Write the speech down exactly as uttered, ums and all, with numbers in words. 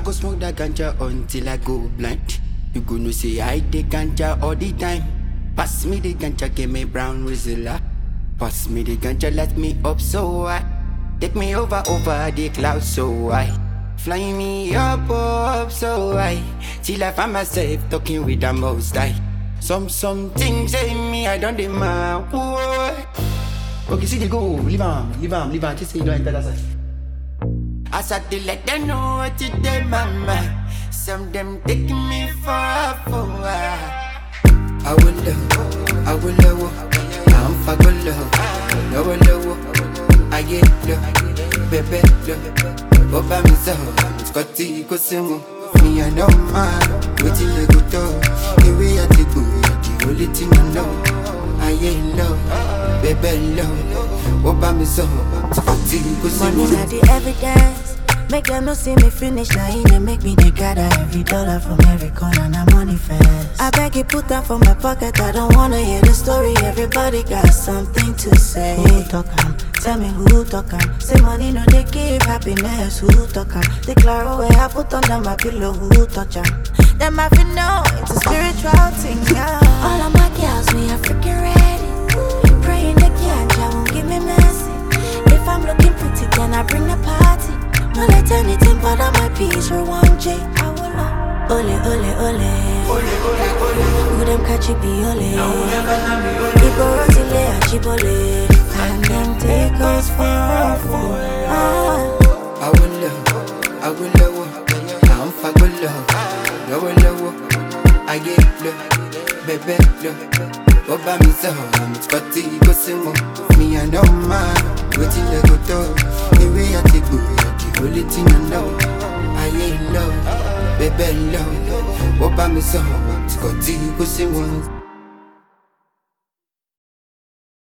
go smoke that ganja until I go blind. You gonna say I take ganja all the time. Pass me the ganja, give me brown Rizla. Pass me the ganja, let me up so high. Take me over, over the clouds so high. Fly me up, up so high. Till I find myself talking with the most high. Some, some things say me, I don't demand. Okay, see the go, leave on, leave on, leave on. Just say you don't enter that side. I start to let them know what you did, mama. Some them taking me for a fool. I will love, I will love, I'm for good love. I will love, I get love, baby love. Opa me so, Scotty go sing. Me I know man, waiting they go talk. The way I take go, the only thing I know. I ain't love, baby love. Opa me so, Scotty go sing. Money not the evidence. Make them no see me finish, now he dey make me dey gather every dollar from every corner, now money fast. I beg you put that for my pocket, I don't wanna hear the story. Everybody got something to say. Who talk am? Tell me who talk am? Say money no dey give happiness. Who talk am? Declare where I put under my pillow. Who touch am? Them I feel know it's a spiritual thing. Yeah. All of my girls, we are freaking ready. Praying the ganja won't give me mercy. If I'm looking pretty, then I bring the party. No let anything bother my peace or one J. I will not. Ole, ole, ole. Ole, ole, ole. Who them catch it be ole. No, never let me ole. People rotile and chibole. And them take us for a fool. Ah. I will love, I will love. I'm for good love. I will love, I get love, baby love. Oba me so, Scotty go sing. Me I know man, waiting they go talk. The way I take go, the only thing I know. I ain't love, baby love. Oba me so, Scotty go sing.